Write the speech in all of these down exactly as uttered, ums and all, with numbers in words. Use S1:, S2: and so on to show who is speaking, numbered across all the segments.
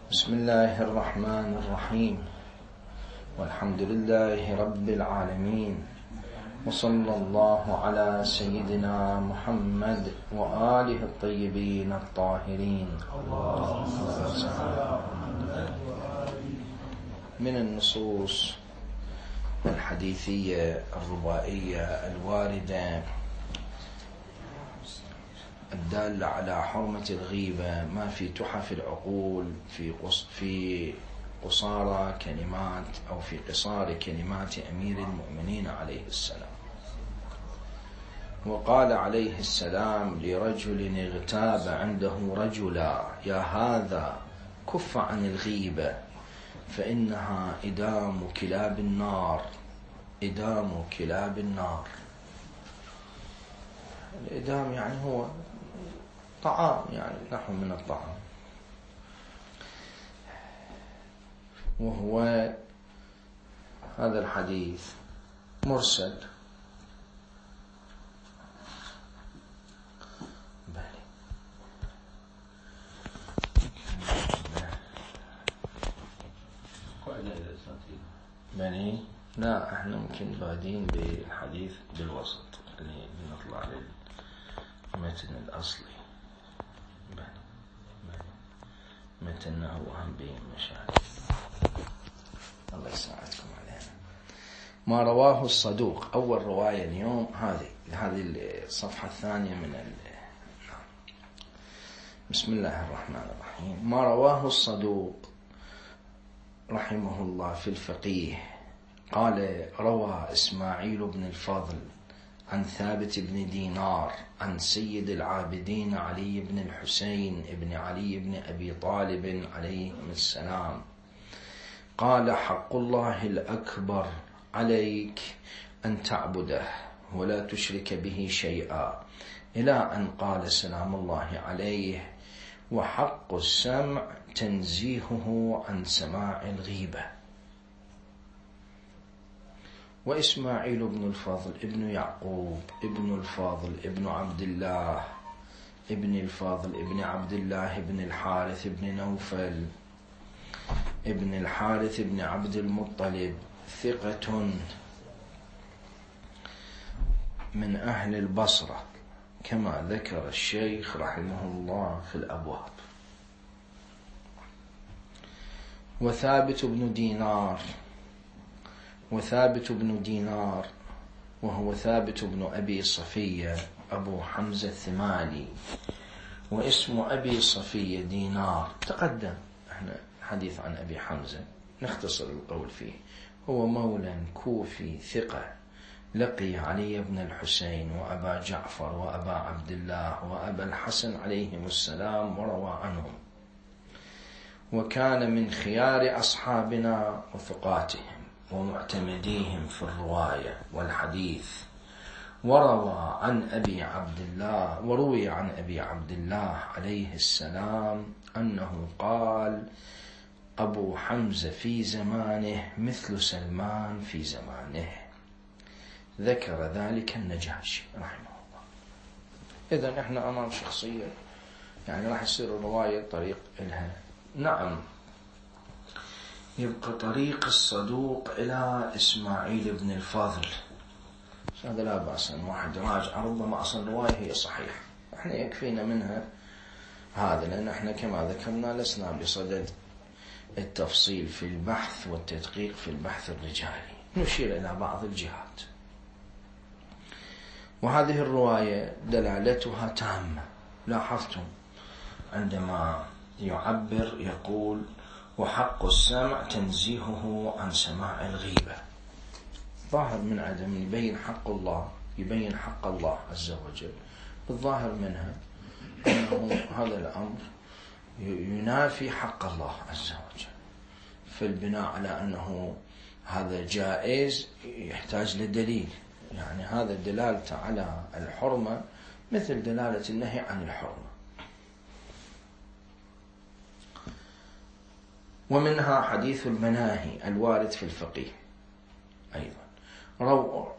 S1: بسم الله الرحمن الرحيم، والحمد لله رب العالمين، وصلى الله على سيدنا محمد وآله الطيبين الطاهرين. من النصوص الحديثية الروائية الواردة الدالة على حرمة الغيبة ما في تحف العقول في في قصارى كلمات أو في قصار كلمات أمير المؤمنين عليه السلام. وقال عليه السلام لرجل اغتاب عنده رجلا: يا هذا كف عن الغيبة فإنها إدام كلاب النار. إدام كلاب النار. الإدام يعني هو طعام، يعني نحو من الطعام، وهو هذا الحديث مرسل. بني لا احنا ممكن بادين بالحديث بالوسط اللي نطلع للمتن الأصلي. متنه وهم بين مشاهد. الله يساعدكم علينا. ما رواه الصدوق، أول رواية اليوم هذه هذه الصفحة الثانية من ال... بسم الله الرحمن الرحيم. ما رواه الصدوق رحمه الله في الفقيه قال: روى إسماعيل بن الفضل عن ثابت بن دينار عن سيد العابدين علي بن الحسين بن علي بن أبي طالب عليهم السلام قال: حق الله الأكبر عليك أن تعبده ولا تشرك به شيئا، إلى أن قال سلام الله عليه: وحق السمع تنزيهه عن سماع الغيبة. وإسماعيل بن الفضل ابن يعقوب ابن الفاضل ابن عبد الله ابن الفاضل ابن عبد الله ابن الحارث ابن نوفل ابن الحارث ابن عبد المطلب، ثقة من أهل البصرة كما ذكر الشيخ رحمه الله في الأبواب. وثابت بن دينار وثابت بن دينار وهو ثابت بن أبي صفية أبو حمزة الثمالي، واسم أبي صفية دينار. تقدم احنا حديث عن أبي حمزة، نختصر القول فيه. هو مولى كوفي ثقة، لقي علي بن الحسين وأبا جعفر وأبا عبد الله وأبا الحسن عليهم السلام وروى عنهم، وكان من خيار أصحابنا وثقاتهم ومعتمديهم في الرواية والحديث. وروى عن أبي عبد الله وروي عن أبي عبد الله عليه السلام أنه قال: أبو حمزة في زمانه مثل سلمان في زمانه. ذكر ذلك النجاشي رحمه الله. إذن إحنا أمام شخصية يعني راح يصير الرواية طريق إلها. نعم، يبقى طريق الصدوق إلى إسماعيل بن الفضل، هذا لا بأس أن واحد راجع، ربما أصل الرواية هي صحيحة، احنا يكفينا منها هذا، لأن احنا كما ذكرنا لسنا بصدد التفصيل في البحث والتدقيق في البحث الرجالي، نشير إلى بعض الجهات. وهذه الرواية دلالتها تامة. لاحظتم عندما يعبر يقول: وحق السمع تنزيهه عن سماع الغيبة، ظاهر من عدم يبين حق الله، يبين حق الله عز وجل. الظاهر منها أنه هذا الأمر ينافي حق الله عز وجل، فالبناء على أنه هذا جائز يحتاج لدليل، يعني هذا دلالته على الحرمة مثل دلالة النهي عن الحرمة. ومنها حديث المناهي الوارد في الفقيه أيضا. رو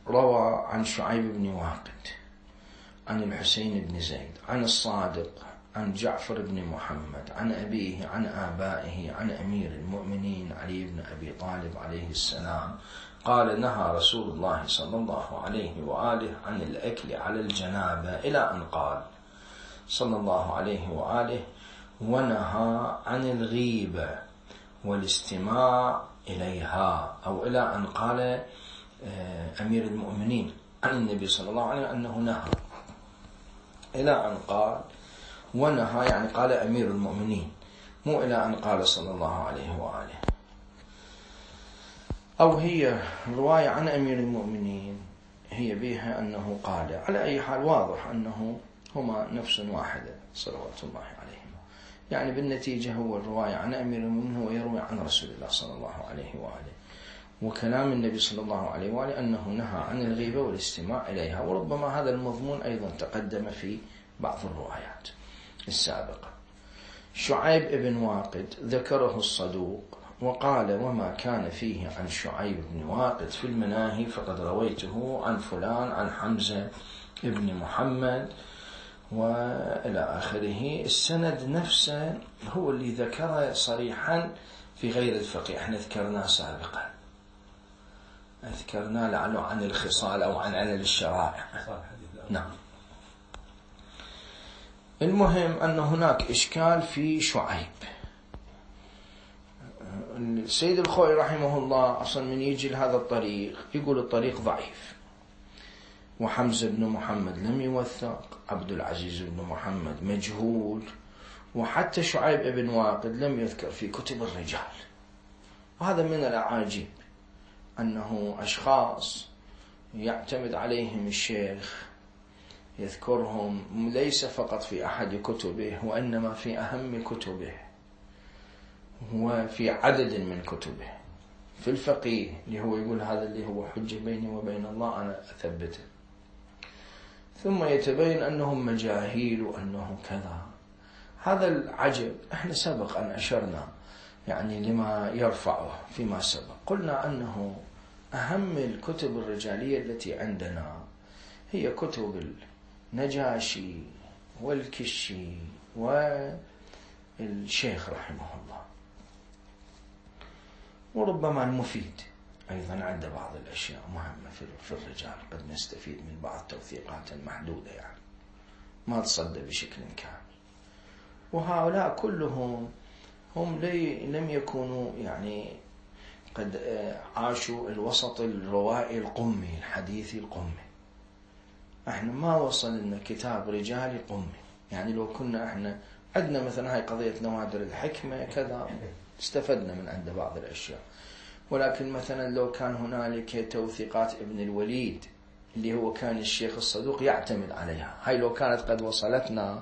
S1: روى عن شعيب بن واقد عن الحسين بن زيد عن الصادق عن جعفر بن محمد عن أبيه عن آبائه عن أمير المؤمنين علي بن أبي طالب عليه السلام قال: نهى رسول الله صلى الله عليه وآله عن الأكل على الجنابة، إلى أن قال صلى الله عليه وآله: ونهى عن الغيبة والاستماع إليها، أو إلى أن قال أمير المؤمنين عن النبي صلى الله عليه وسلم أنه نهى، إلى أن قال ونهى، يعني قال أمير المؤمنين، مو إلى أن قال صلى الله عليه وآله. أو هي رواية عن أمير المؤمنين هي بها أنه قال. على أي حال واضح أنه هما نفس واحدة صلوات الله عليهما، يعني بالنتيجة هو الرواية عن أمير المؤمنين هو يروي عن رسول الله صلى الله عليه وآله، وكلام النبي صلى الله عليه وآله أنه نهى عن الغيبة والاستماع إليها، وربما هذا المضمون أيضا تقدم في بعض الروايات السابقة. شعيب بن واقد ذكره الصدوق وقال: وما كان فيه عن شعيب بن واقد في المناهي فقد رويته عن فلان عن حمزة بن محمد وإلى آخره. السند نفسه هو اللي ذكره صريحا في غير الفقه، احنا ذكرناه سابقا، ذكرناه لعله عن الخصال أو عن علل الشرائع. نعم. المهم أن هناك إشكال في شعيب. السيد الخوئي رحمه الله أصلا من يجي لهذا الطريق يقول الطريق ضعيف، وحمزة بن محمد لم يوثق، عبد العزيز بن محمد مجهول، وحتى شعيب بن واقد لم يذكر في كتب الرجال. وهذا من الأعاجيب أنه أشخاص يعتمد عليهم الشيخ يذكرهم ليس فقط في أحد كتبه وإنما في أهم كتبه وفي عدد من كتبه. في الفقيه اللي هو يقول هذا اللي هو حجة بيني وبين الله أنا أثبته، ثم يتبين أنهم مجاهيل وأنه كذا. هذا العجب احنا سبق أن أشرنا يعني لما يرفعه فيما سبق، قلنا أنه أهم الكتب الرجالية التي عندنا هي كتب النجاشي والكشي والشيخ رحمه الله، وربما المفيد أيضا عند بعض الأشياء مهمة في الرجال قد نستفيد من بعض توثيقات محدودة، يعني ما تصدى بشكل كامل. وهؤلاء كلهم هم لم يكونوا يعني قد عاشوا الوسط الروائي القمي الحديثي القمي. احنا ما وصل لنا كتاب رجالي قمي، يعني لو كنا احنا عندنا مثلا هاي قضية نوادر الحكمة كذا استفدنا من عند بعض الأشياء، ولكن مثلا لو كان هنالك توثيقات ابن الوليد اللي هو كان الشيخ الصدوق يعتمد عليها، هاي لو كانت قد وصلتنا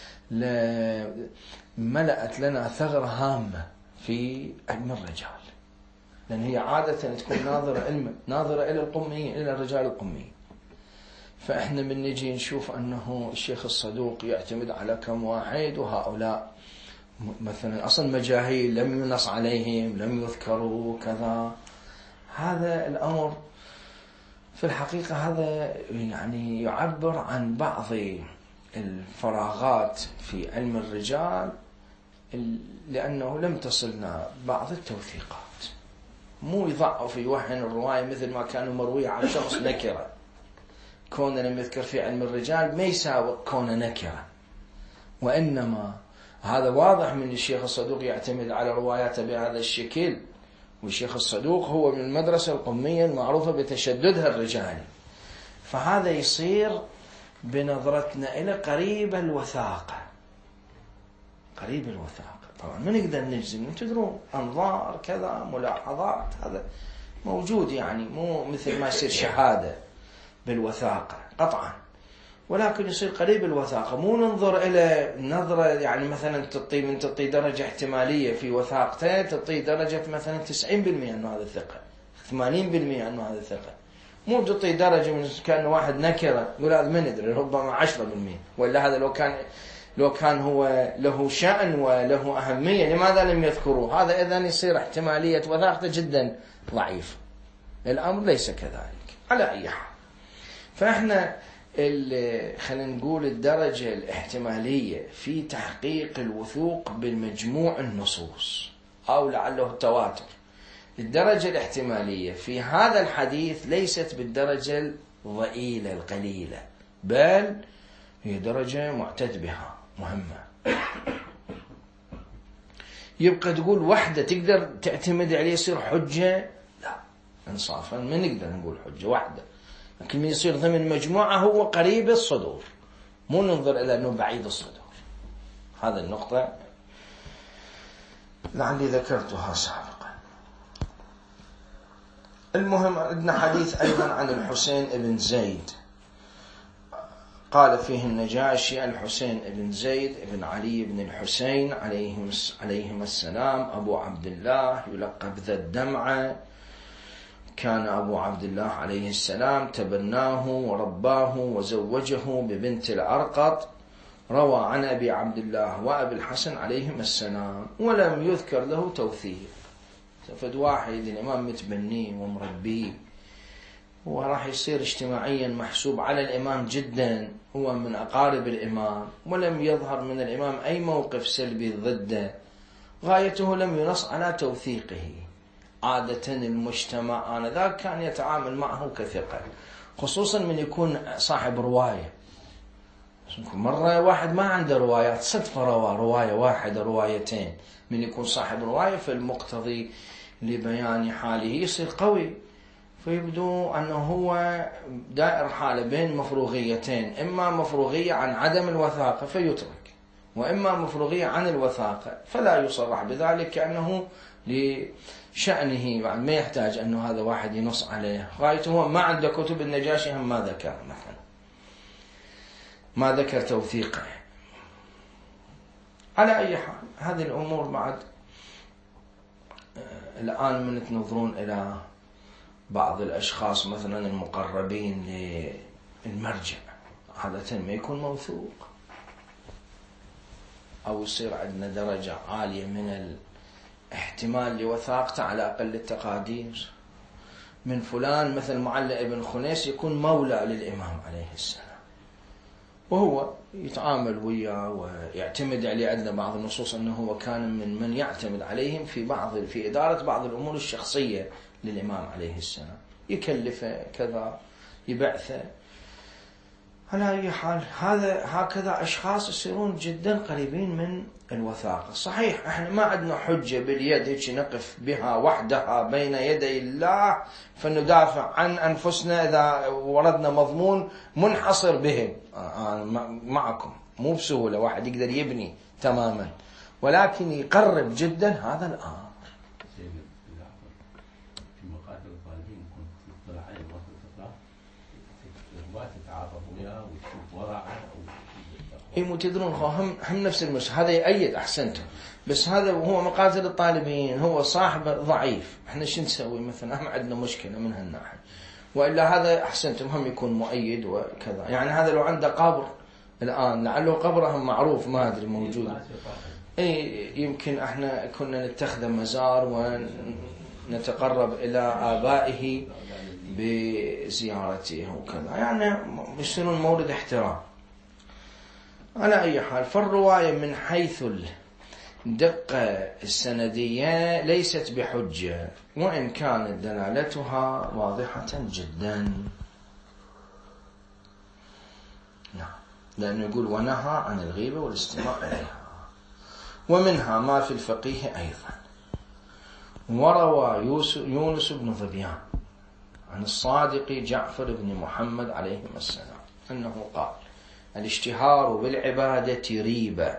S1: ملأت لنا ثغرة هامة في علم الرجال، لأن هي عادة تكون ناظرة علم ناظرة إلى القميين إلى الرجال القميين. فإحنا من نجي نشوف أنه الشيخ الصدوق يعتمد على كم واحد، وهؤلاء مثلا أصلا مجاهيل لم ينص عليهم لم يذكروا كذا. هذا الأمر في الحقيقة هذا يعني يعبر عن بعض الفراغات في علم الرجال، لأنه لم تصلنا بعض التوثيقات. مو يضعف في وهن الرواية مثل ما كانوا مروية على شخص نكرة، كون لم يذكر في علم الرجال ما يساوق كون نكرة، وإنما هذا واضح من الشيخ الصدوق يعتمد على رواياته بهذا الشكل، والشيخ الصدوق هو من المدرسة القمية المعروفة بتشددها الرجالي، فهذا يصير بنظرتنا إلى قريب الوثاقة. قريب الوثاقة طبعا ما نقدر نجزم، تدرون أنظار كذا ملاحظات هذا موجود، يعني مو مثل ما يصير شهادة بالوثاقة قطعا، ولكن يصير قريب الوثاقة. مو ننظر إلى نظرة يعني مثلا تعطي من تعطي درجة احتمالية في وثاقته تعطي درجة مثلا تسعين بالمئة أنه هذا ثقة، ثمانين بالمئة أنه هذا ثقة، مو تعطي درجة من كان واحد نكرة يقول هذا ما ندري ربما عشرة بالمئة، ولا هذا لو كان لو كان هو له شأن وله أهمية لماذا لم يذكروه؟ هذا إذن يصير احتمالية وثاقته جدا ضعيف. الأمر ليس كذلك على أي حال. فإحنا خلينا نقول الدرجة الاحتمالية في تحقيق الوثوق بالمجموع النصوص أو لعله التواتر، الدرجة الاحتمالية في هذا الحديث ليست بالدرجة الضئيلة القليلة، بل هي درجة معتد بها مهمة. يبقى تقول وحدة تقدر تعتمد عليه يصير حجة؟ لا، انصافا ما نقدر نقول حجة واحدة، لكن من يصير ضمن مجموعة هو قريب الصدور، مو ننظر إلى أنه بعيد الصدور. هذا النقطة لعلي ذكرتها سابقا. المهم عندنا حديث أيضا عن الحسين بن زيد، قال فيه النجاشي: الحسين بن زيد بن علي بن الحسين عليهما السلام أبو عبد الله يلقب ذا الدمعة، كان أبو عبد الله عليه السلام تبناه ورباه وزوجه ببنت الأرقط، روى عن أبي عبد الله وأبي الحسن عليهما السلام ولم يذكر له توثيق. فد واحد الإمام متبنيه ومربيه وراح يصير اجتماعيا محسوب على الإمام جدا، هو من أقارب الإمام، ولم يظهر من الإمام أي موقف سلبي ضده، غايته لم ينص على توثيقه. عادة المجتمع آنذاك كان يتعامل معه كثقة، خصوصا من يكون صاحب رواية. مرة واحد ما عنده روايات، صدفة روى رواية واحدة روايتين، من يكون صاحب رواية فالمقتضي لبيان حاله يصير قوي، فيبدو أنه هو دائر حاله بين مفروغيتين، إما مفروغية عن عدم الوثاقة فيترك، وإما مفروغية عن الوثاقة فلا يصرح بذلك، كأنه لشأنه بعد ما يحتاج أنه هذا واحد ينص عليه. غايته هو ما عنده كتب النجاشي هم ما ذكر، مثلا ما ذكر توثيقه. على أي حال هذه الأمور بعد الآن من تنظرون إلى بعض الأشخاص مثلا المقربين للمرجع، عادة ما يكون موثوق، أو يصير عندنا درجة عالية من الاحتمال لوثاقته على أقل التقادير. من فلان مثل معلى ابن خنيس يكون مولى للإمام عليه السلام، وهو يتعامل وياه ويعتمد عليه. عندنا بعض النصوص أنه هو كان من من يعتمد عليهم في بعض في إدارة بعض الأمور الشخصية للإمام عليه السلام، يكلفه كذا، يبعثه. على أي حال هذا هكذا أشخاص يصيرون جدا قريبين من الوثاقة. صحيح احنا ما عندنا حجة باليد هيك نقف بها وحدها بين يدي الله فندافع عن أنفسنا إذا وردنا مضمون منحصر بهم. أنا معكم مو بسهولة واحد يقدر يبني تماما، ولكن يقرب جدا هذا الأمر. إيه مو تدرون هم هم نفس المس هذا يأيد أحسنتم، بس هذا هو مقاتل الطالبين، هو صاحب ضعيف، إحنا شو نسوي مثلا؟ ما عندنا مشكلة من هالناحية، وإلا هذا أحسنتم هم يكون مؤيد وكذا. يعني هذا لو عنده قبر الآن لعله قبرهم معروف ما أدري موجود، إيه يمكن إحنا كنا نتخذ مزار ونتقرب إلى آبائه بزيارته وكذا، يعني يصيرون مورد احترام. على أي حال فالرواية من حيث الدقة السندية ليست بحجة، وإن كانت دلالتها واضحة جدا. نعم، لأنه يقول ونهى عن الغيبة والاستماع إليها. ومنها ما في الفقيه أيضا. وروى يونس بن ظبيان عن الصادق جعفر بن محمد عليهما السلام أنه قال: الاشتهار بالعبادة ريبة.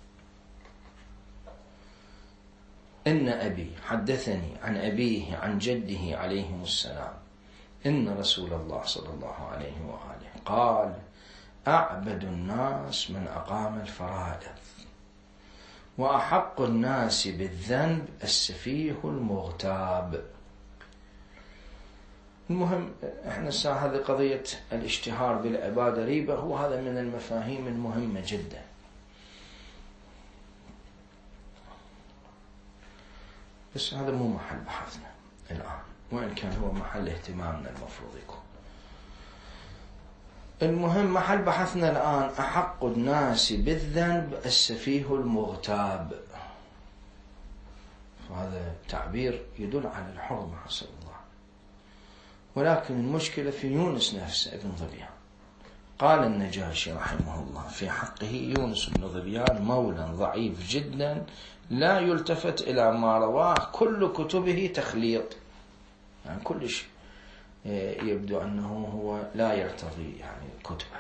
S1: إن أبي حدثني عن أبيه عن جده عليهم السلام إن رسول الله صلى الله عليه وآله قال: أعبد الناس من أقام الفرائض، وأحق الناس بالذنب السفيه المغتاب. المهم احنا الساعة هذه قضية الاشتهار بالعبادة ريبة، هو هذا من المفاهيم المهمة جدا. بس هذا مو محل بحثنا الآن، وإن كان هو محل اهتمامنا المفروض يكون. المهم محل بحثنا الآن أحق الناس بالذنب السفيه المغتاب، فهذا تعبير يدل على الحرمة حسب الله. ولكن المشكلة في يونس نفسه ابن ظبيان. قال النجاشي رحمه الله في حقه: يونس بن ظبيان مولى ضعيف جدا لا يلتفت إلى ما رواه، كل كتبه تخليط، يعني كل شيء يبدو أنه هو لا يرتضي يعني كتبه،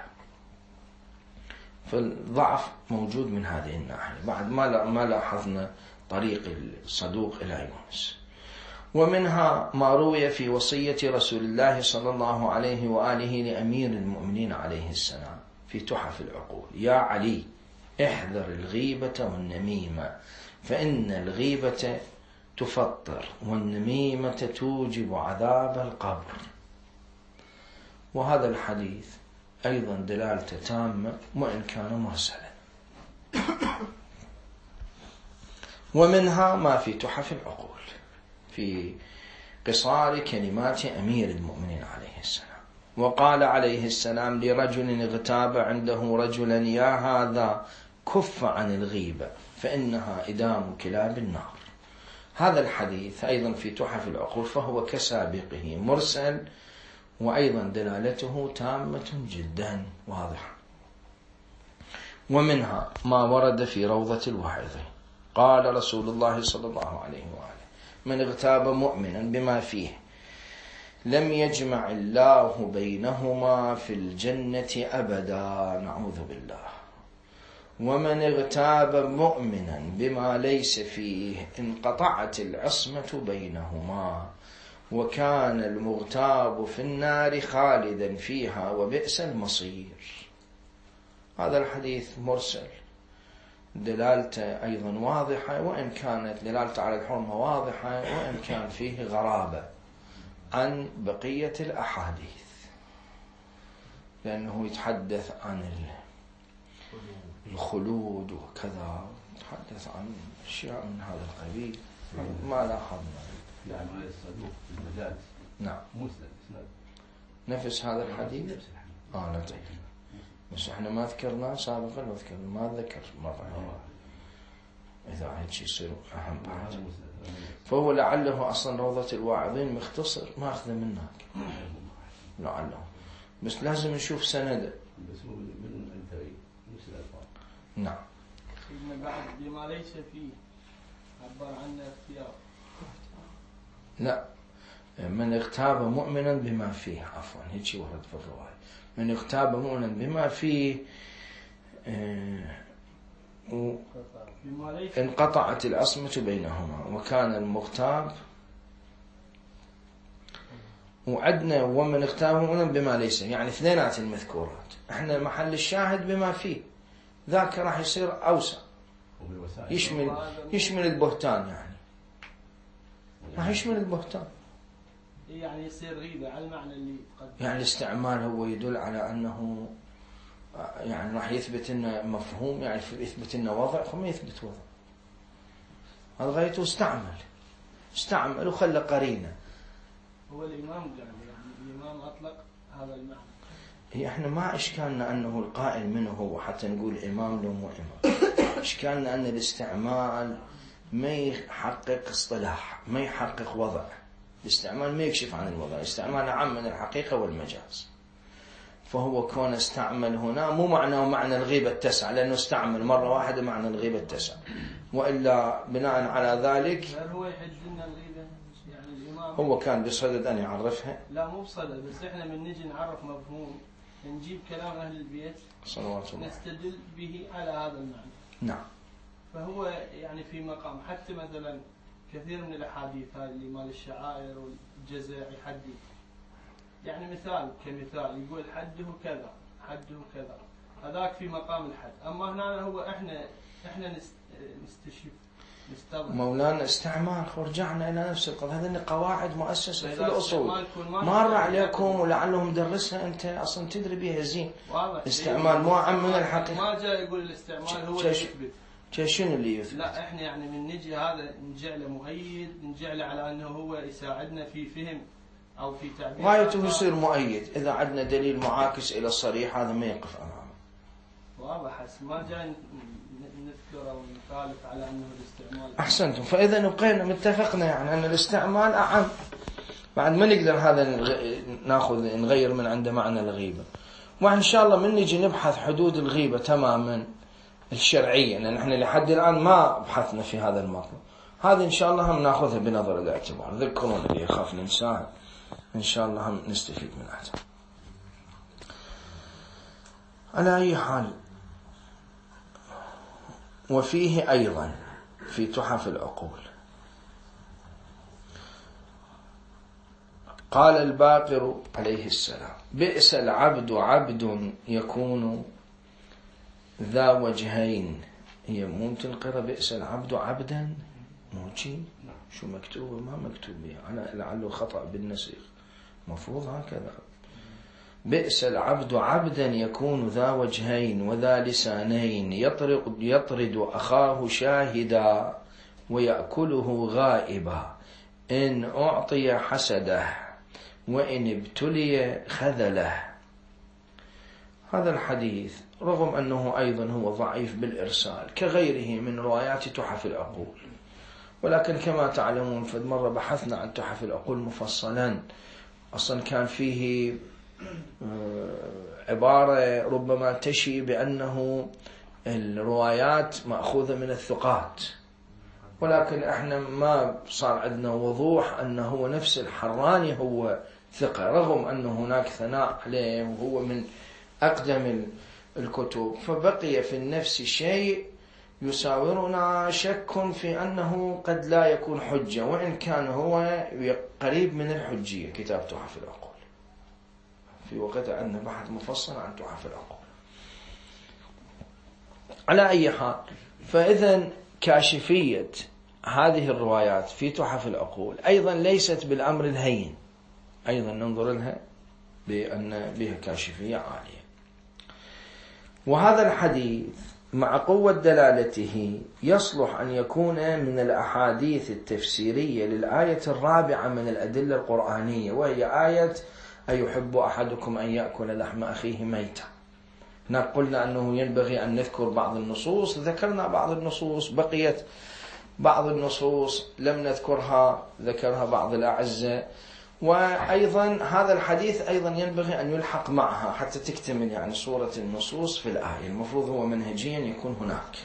S1: فالضعف موجود من هذه الناحية. بعد ما ما لاحظنا طريق الصدوق إلى يونس. ومنها ما روي في وصية رسول الله صلى الله عليه وآله لأمير المؤمنين عليه السلام في تحف العقول: يا علي احذر الغيبة والنميمة، فإن الغيبة تفطر والنميمة توجب عذاب القبر. وهذا الحديث أيضا دلالته تامة وإن كان مرسلا. ومنها ما في تحف العقول في قصار كلمات أمير المؤمنين عليه السلام. وقال عليه السلام لرجل اغتاب عنده رجلا: يا هذا كف عن الغيبة فإنها إدام كلاب النار. هذا الحديث أيضا في تحف العقول، فهو كسابقه مرسل، وأيضا دلالته تامة جدا واضحة. ومنها ما ورد في روضة الواعظين: قال رسول الله صلى الله عليه وآله: من اغتاب مؤمنا بما فيه لم يجمع الله بينهما في الجنة أبدا، نعوذ بالله. ومن اغتاب مؤمنا بما ليس فيه انقطعت العصمة بينهما، وكان المغتاب في النار خالدا فيها وبئس المصير. هذا الحديث مرسل، دلالته أيضا واضحة، وإن كانت دلالته على الحرمة واضحة، وإن كان فيه غرابة عن بقية الأحاديث، لأنه يتحدث عن الخلود وكذا، يتحدث عن أشياء من هذا القبيل ما لاحظنا.
S2: يعني على الصدوق في المجالس.
S1: نعم.
S2: مسند.
S1: نفس هذا الحديث. آه لا طيب. بس احنا ما ذكرناه سابقا، وذكرنا ما ذكر مرة. إذا عاد شيء يصير أهم بعد. فهو لعله أصلا روضة الواعظين مختصر ما أخذ منك. لعله. بس لازم نشوف سنده.
S2: بس هو من الثري نفس الألفاظ.
S1: نعم.
S3: إن بعد بما ليس فيه عبر عنه اختيار.
S1: لا، من اغتاب مؤمنا بما فيه، عفوا هيك ورد في الرواية: من اغتاب مؤمنا بما فيه انقطعت العصمة بينهما، وكان المغتاب. وعدنا ومن اغتاب مؤمنا بما ليس، يعني اثنينات المذكورات. احنا محل الشاهد بما فيه، ذاك راح يصير أوسع، يشمل يشمل البهتان، يعني راح يشمل البهتان،
S3: يعني يصير غيبة على المعنى اللي قد
S1: يعني الاستعمال هو يدل على أنه يعني راح يثبت إنه مفهوم، يعني يثبت إنه وضع، فما يثبت وضع. هذا غايته استعمل استعمل وخلى قرينة.
S3: هو الإمام قال، يعني الإمام أطلق هذا المعنى.
S1: هي احنا ما إشكالنا أنه القائل منه هو حتى نقول إمام لو مو إمام. إشكالنا أن الاستعمال ما يحقق اصطلاح، ما يحقق وضع. الاستعمال ما يكشف عن الوضع، الاستعمال عام من الحقيقة والمجاز. فهو كون استعمل هنا مو معناه معنى الغيبة التسع، لأنه استعمل مرة واحدة معنى الغيبة التسع، وإلا بناء على ذلك
S3: هل هو يحد لنا الغيبة؟ يعني الإمام
S1: هو كان بصدد أن يعرفها.
S3: لا مو بصدد، بس إحنا من نجي نعرف مفهوم نجيب كلام أهل البيت
S1: صلوات الله
S3: نستدل به على هذا المعنى.
S1: نعم.
S3: فهو يعني في مقام حتى مثلا كثير من الأحاديث هذه اللي مال الشعائر والجزاء يحدد، يعني مثال كمثال يقول حده كذا حده كذا، هذاك في مقام الحد. أما هنا هو إحنا إحنا نستشف نستوعب.
S1: مولانا استعمال، ورجعنا إلى نفس القضية. هذه قواعد مؤسسة في الأصول مر عليكم ولعلهم درسها أنت أصلا تدري بها زين. استعمال مو عم من الحقيقة.
S3: ما جاء يقول الاستعمال هو اللي يثبت.
S1: شنو اللي يثبت؟
S3: لا احنا يعني من نجي هذا نجعله مؤيد، نجعله على انه هو يساعدنا في فهم أو في تعبير
S1: غايته يصير مؤيد. إذا عندنا دليل معاكس إلى الصريح هذا ما يقف أمامه.
S3: واضح، ما جاي نذكر أو نخالف على أنه الاستعمال.
S1: أحسنتم. فإذا نبقينا متفقنا يعني أن الاستعمال أعم. بعد ما نقدر هذا ناخذ نغير من عنده معنى الغيبة. وإن شاء الله من نجي نبحث حدود الغيبة تماما الشرعية، لأن احنا لحد الآن ما بحثنا في هذا الموضوع. هذا إن شاء الله هم ناخذها بنظر الاعتبار. ذكرونا لي أخاف ننساها، إن شاء الله هم نستفيد منها. على أي حال، وفيه أيضا في تحف العقول قال الباقر عليه السلام: بئس العبد عبد يكون ذا وجهين. هي مو تنقرأ بئس العبد عبدا، موجي شو مكتوب ما مكتوب، أنا لعله خطأ بالنسيخ، مفروض هكذا. بئس العبد عبدا يكون ذا وجهين وذا لسانين، يطرد, يطرد أخاه شاهدا ويأكله غائبا، إن أعطي حسده وإن ابتلي خذله. هذا الحديث رغم أنه أيضا هو ضعيف بالإرسال كغيره من روايات تحف العقول، ولكن كما تعلمون فد مرة بحثنا عن تحف العقول مفصلا. أصلا كان فيه عبارة ربما تشي بأنه الروايات مأخوذة من الثقات، ولكن احنا ما صار عندنا وضوح أنه هو نفس الحراني هو ثقة، رغم أنه هناك ثناء عليه وهو من أقدم الكتب. فبقي في النفس شيء يساورنا شك في أنه قد لا يكون حجة، وإن كان هو قريب من الحجية. كتاب تحف العقول في وقت عندنا بحث مفصل عن تحف العقول. على أي حال، فإذا كاشفية هذه الروايات في تحف العقول أيضا ليست بالأمر الهين، أيضا ننظر لها بأن بها كاشفية عالية. وهذا الحديث مع قوة دلالته يصلح أن يكون من الأحاديث التفسيرية للآية الرابعة من الأدلة القرآنية، وهي آية أيحب أحدكم أن يأكل لحم أخيه ميتا. قلنا أنه ينبغي أن نذكر بعض النصوص، ذكرنا بعض النصوص، بقيت بعض النصوص لم نذكرها، ذكرها بعض الأعزة. وأيضا هذا الحديث أيضا ينبغي أن يلحق معها حتى تكتمل يعني صورة النصوص في الآية. المفروض هو منهجيا يكون هناك.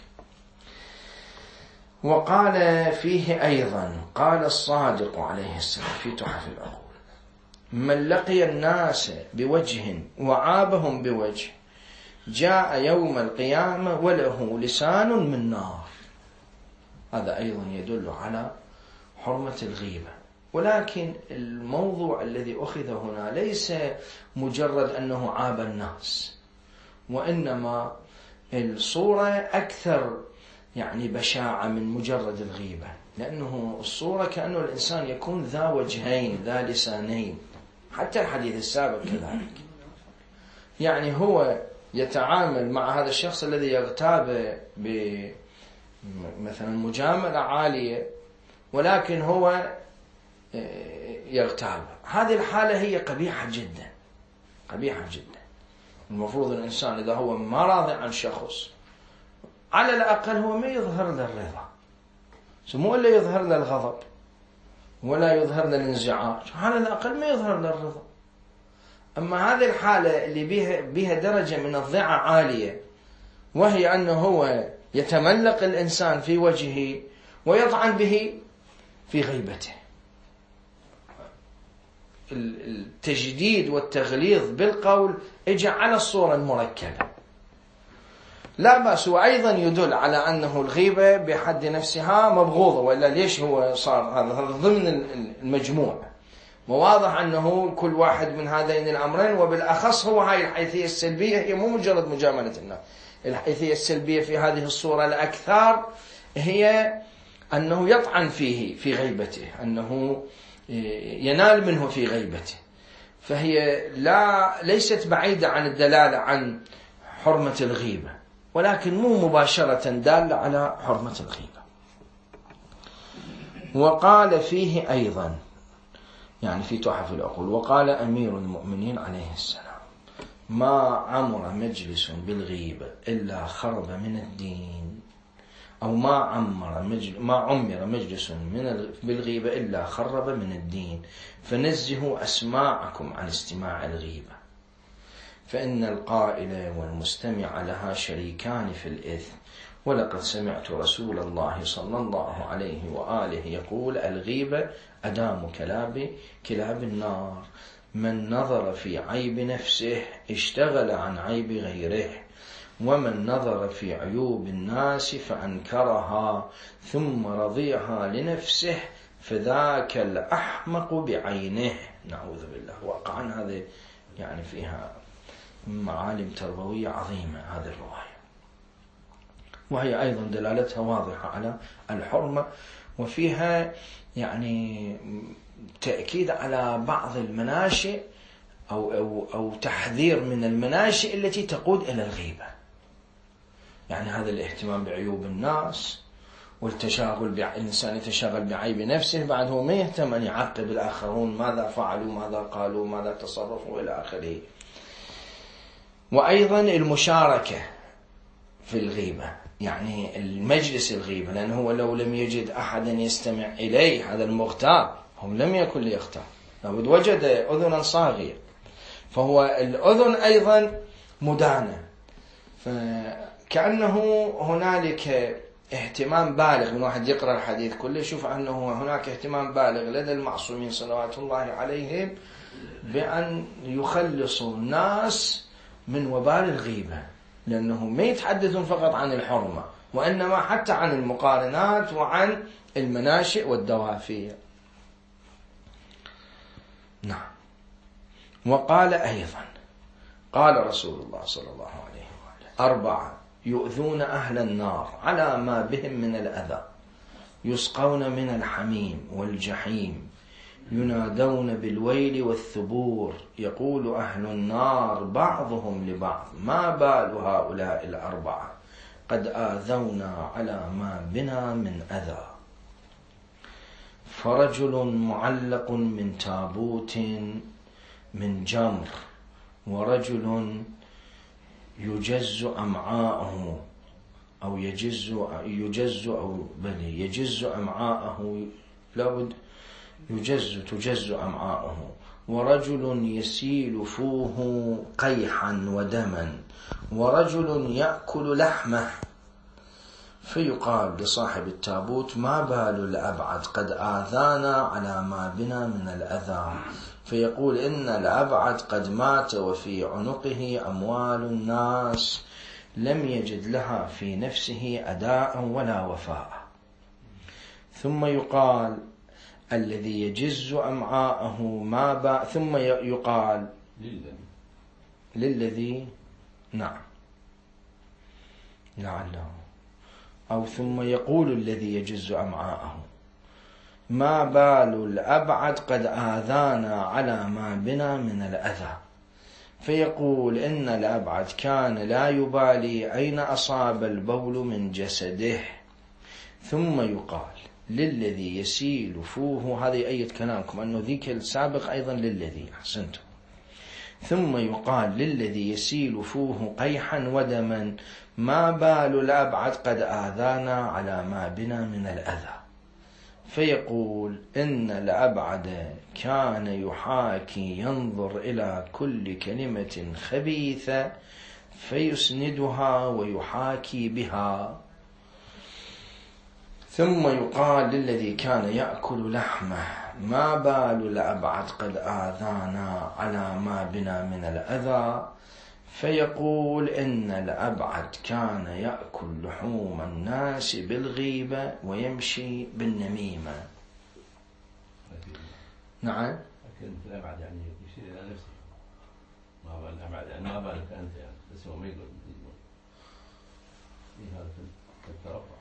S1: وقال فيه أيضا، قال الصادق عليه السلام في تحف العقول: من لقي الناس بوجه وعابهم بوجه جاء يوم القيامة وله لسان من نار. هذا أيضا يدل على حرمة الغيبة. ولكن الموضوع الذي أخذ هنا ليس مجرد أنه عاب الناس، وإنما الصورة أكثر يعني بشاعة من مجرد الغيبة، لأنه الصورة كأنه الإنسان يكون ذا وجهين ذا لسانين. حتى الحديث السابق كذلك، يعني هو يتعامل مع هذا الشخص الذي يغتاب بمثلا مجاملة عالية، ولكن هو يغتاب. هذه الحالة هي قبيحة جدا، قبيحة جدا. المفروض الإنسان إذا هو ما راضي عن شخص على الأقل هو ما يظهر له الرضا، مو إلا يظهر له الغضب ولا يظهر له الانزعاج، على الأقل ما يظهر له الرضا. أما هذه الحالة اللي بها, بها درجة من الضعة عالية، وهي أنه هو يتملق الإنسان في وجهه ويطعن به في غيبته. التجديد والتغليظ بالقول اجى على الصورة المركبة، لا بأس. وأيضا يدل على أنه الغيبة بحد نفسها مبغوضة، وإلا ليش هو صار هذا ضمن المجموع. وواضح أنه كل واحد من هذين الأمرين، وبالأخص هو هاي الحيثية السلبية، هي مو مجرد مجاملة الناس. الحيثية السلبية في هذه الصورة الأكثر هي أنه يطعن فيه في غيبته، أنه ينال منه في غيبته. فهي لا ليست بعيدة عن الدلالة عن حرمة الغيبة، ولكن مو مباشرة دالة على حرمة الغيبة. وقال فيه أيضا: يعني في تحف العقول. وقال أمير المؤمنين عليه السلام: ما عمر مجلس بالغيبة إلا خرب من الدين، أو ما عمر مجل ما عمر مجلس من بالغيبة إلا خرب من الدين، فنزهوا أسماعكم عن استماع الغيبة، فإن القائل والمستمع لها شريكان في الإثم. ولقد سمعت رسول الله صلى الله عليه وآله يقول: الغيبة أدام كلاب كلاب النار، من نظر في عيب نفسه اشتغل عن عيب غيره، ومن نظر في عيوب الناس فأنكرها ثم رضيها لنفسه فذاك الأحمق بعينه. نعوذ بالله. وقعا هذه يعني فيها معالم تربوية عظيمة هذه الرواية، وهي أيضا دلالتها واضحة على الحرمة، وفيها يعني تأكيد على بعض المناشئ أو, أو, أو تحذير من المناشئ التي تقود إلى الغيبة. يعني هذا الاهتمام بعيوب الناس والتشاغل بع... الإنسان يتشاغل بعيب نفسه، بعد هو ما يهتم أن يعقب الآخرون ماذا فعلوا ماذا قالوا ماذا تصرفوا إلى آخره. وأيضا المشاركة في الغيبة، يعني المجلس الغيبة، لأنه هو لو لم يجد أحدا يستمع إليه، هذا المغتاب هم لم يكن ليختار، لابد وجد أذنا صاغية، فهو الأذن أيضا مدانة. فكأنه هنالك اهتمام بالغ من واحد يقرأ الحديث كله يشوف أنه هناك اهتمام بالغ لدى المعصومين صلوات الله عليهم بأن يخلصوا الناس من وبال الغيبة، لأنه ما يتحدثون فقط عن الحرمة، وإنما حتى عن المقارنات وعن المناشئ والدوافع. نعم. وقال أيضا: قال رسول الله صلى الله عليه وآله: أربعة يؤذون أهل النار على ما بهم من الأذى، يسقون من الحميم والجحيم، ينادون بالويل والثبور، يقول أهل النار بعضهم لبعض: ما بال هؤلاء الأربعة قد آذونا على ما بنا من أذى. فرجل معلق من تابوت من جمر، ورجل يجز أمعاءه أو يجز يجز أو بل يجز أمعاءه لابد يجز تجز أمعاءه، ورجل يسيل فوه قيحا ودما، ورجل يأكل لحمه. فيقال لصاحب التابوت: ما بال الأبعد قد آذانا على ما بنا من الأذى. فيقول: إن الأبعد قد مات وفي عنقه أموال الناس لم يجد لها في نفسه أداء ولا وفاء. ثم يقال: الذي يجز أمعاءه ما با ثم يقال للذي نعم لعله أو ثم يقول الذي يجز أمعاءه: ما بال الأبعد قد آذانا على ما بنا من الأذى. فيقول: إن الأبعد كان لا يبالي أين أصاب البول من جسده. ثم يقال للذي يسيل فوه، هذه أية كلامكم أنه ذيك السابق أيضا للذي، أحسنتم. ثم يقال للذي يسيل فوه قيحا ودما: ما بال الأبعد قد آذانا على ما بنا من الأذى. فيقول: إن الأبعد كان يحاكي ينظر إلى كل كلمة خبيثة فيسندها ويحاكي بها. ثم يقال للذي كان يأكل لحمه: ما بال الأبعد قد آذانا على ما بنا من الأذى. فيقول: إن الأبعد كان يأكل لحوم الناس بالغيبة ويمشي بالنميمة. نعم.
S2: لكن الأبعد يعني يشير إلى نفسه، ما بال الأبعد يعني ما بالك أنت يعني، بس هو ما يقول في هذا الترفع.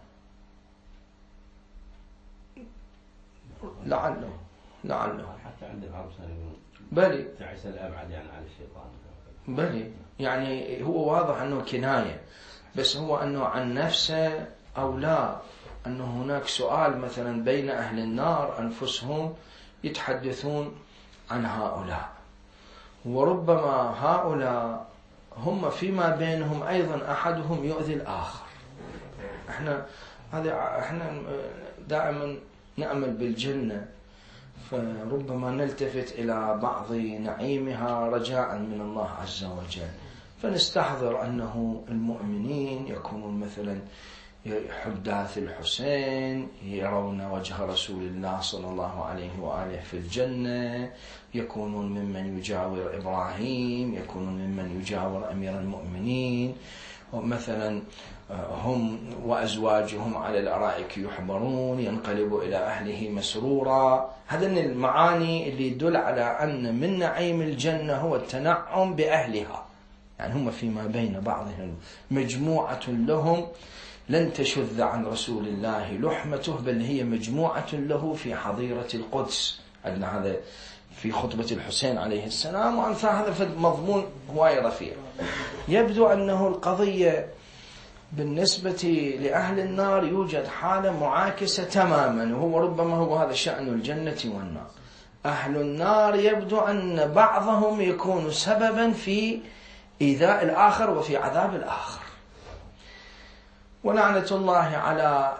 S1: لعله لعله
S2: حتى عند العرب يقولون
S1: بلي
S2: تعس الأبعد يعني على الشيطان.
S1: بلي يعني هو واضح أنه كناية، بس هو أنه عن نفسه أو لا، أنه هناك سؤال مثلا بين أهل النار أنفسهم يتحدثون عن هؤلاء، وربما هؤلاء هم فيما بينهم أيضا أحدهم يؤذي الآخر. احنا هذا احنا دائما نأمل بالجنة، فربما نلتفت إلى بعض نعيمها رجاء من الله عز وجل، فنستحضر أنه المؤمنين يكونون مثلا حداث الحسين، يرون وجه رسول الله صلى الله عليه وآله في الجنة، يكونون ممن يجاور إبراهيم، يكونون ممن يجاور أمير المؤمنين، ومثلا هم وأزواجهم على الأرائك يحبرون، ينقلب إلى أهله مسرورا. هذا من المعاني اللي يدل على أن من نعيم الجنة هو التنعم بأهلها، يعني هم فيما بين بعضهم مجموعة لهم لن تشذ عن رسول الله لحمته، بل هي مجموعة له في حظيرة القدس. عندنا هذا في خطبة الحسين عليه السلام، وأمثال هذا في مضمون هواي رفيع. يبدو أنه القضية بالنسبة لأهل النار يوجد حالة معاكسة تماما، وهو ربما هو هذا شأن الجنة والنار. أهل النار يبدو أن بعضهم يكون سببا في إيذاء الآخر وفي عذاب الآخر، ولعنة الله على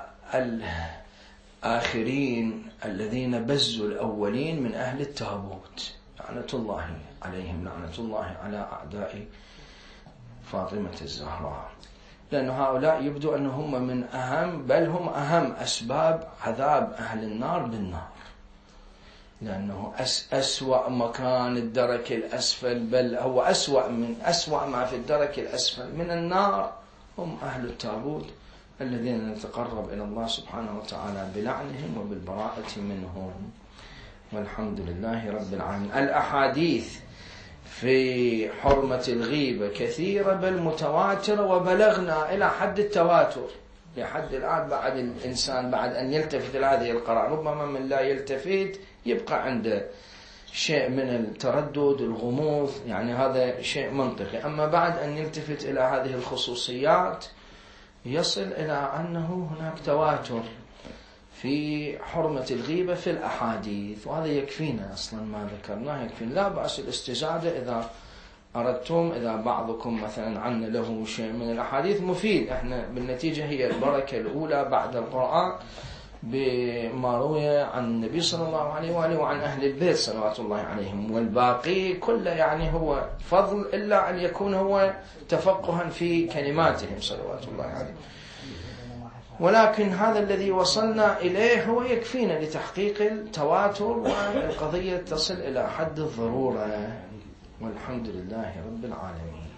S1: الآخرين الذين بزوا الأولين من أهل التابوت، لعنة الله عليهم، لعنة الله على أعداء فاطمة الزهراء، لأن هؤلاء يبدو أنهم من أهم بل هم أهم أسباب عذاب أهل النار بالنار، لأنه أس أسوأ مكان الدرك الأسفل، بل هو أسوأ من أسوأ ما في الدرك الأسفل من النار هم أهل التابوت الذين نتقرب إلى الله سبحانه وتعالى بلعنهم وبالبراءة منهم، والحمد لله رب العالمين. الأحاديث في حرمة الغيبة كثيرة بل متواترة، وبلغنا إلى حد التواتر، لحد الآن بعد الإنسان بعد أن يلتفت إلى هذه القراءة ربما من لا يلتفت يبقى عنده شيء من التردد الغموض، يعني هذا شيء منطقي. أما بعد أن يلتفت إلى هذه الخصوصيات يصل إلى أنه هناك تواتر في حرمة الغيبة في الأحاديث، وهذا يكفينا أصلا ما ذكرناه يكفينا. لا بأس الاستزادة إذا أردتم، إذا بعضكم مثلا عنا له شيء من الأحاديث مفيد. احنا بالنتيجة هي البركة الأولى بعد القرآن بما روي عن النبي صلى الله عليه وآله وعن أهل البيت صلوات الله عليهم، والباقي كله يعني هو فضل، إلا أن يكون هو تفقها في كلماتهم صلوات الله عليهم. ولكن هذا الذي وصلنا إليه هو يكفينا لتحقيق التواتر، والقضية تصل إلى حد الضرورة، والحمد لله رب العالمين.